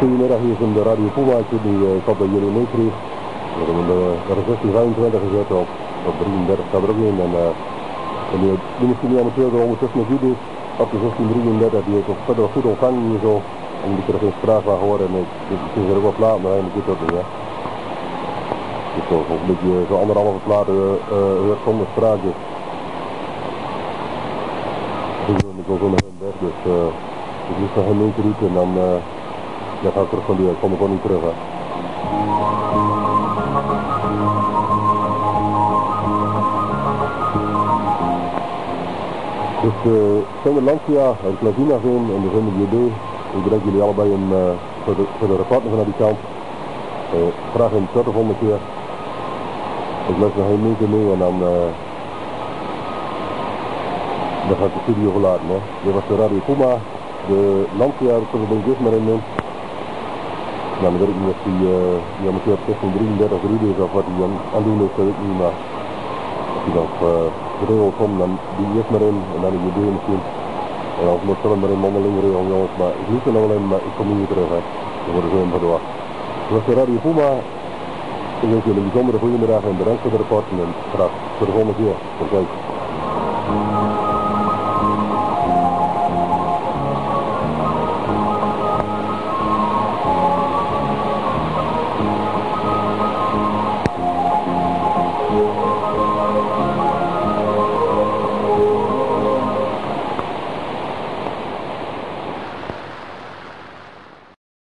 Goedemiddag, hier van de Radio Puma. Ik hoop dat jullie meekrijgen. We hebben de 1625 gezet op 33 staat er ook in. En die misschien niet amateur er ondertussen nog goed is. Op de 1633 die heeft toch verder goed ontvangen hier zo. En die er geen sprake van horen. En ik vind er ook wel plaat, maar helemaal goed dat niet. Ja. Dus zo een beetje zo anderhalve platen hoort zonder sprake. Ik wil zo naar hem weg, dus ik moest nog een meter en dan ga ik terug van die, ik kom er gewoon niet terug. Hè. Dus zijn we Lancia en Clavina zijn en de zijn JB. Ik bedank jullie allebei voor de rapporten vanuit die kant. Graag een tot de volgende keer. Ik blijf nog een meter mee en dan ga ik de studio verlaten. Hè. Dit was de Radio Puma, de Lancia, daar kunnen we dus maar in nemen. Nou, dan weet ik niet of die amateur op 1633 gereden is of wat hij aan doen is, dat weet ik niet, maar als hij dan de regel komt, dan doe je eerst maar in en dan is je deur misschien. En als moet zullen maar in mondeling regel jongens, maar ik liep er nog wel in, maar ik kom niet terug, hè. Dan worden ze helemaal door. Dat was de Radio Puma. Ik wens jullie een bijzondere goedemiddag en bedankt voor de rapporten en graag tot de volgende keer. Tot ziens.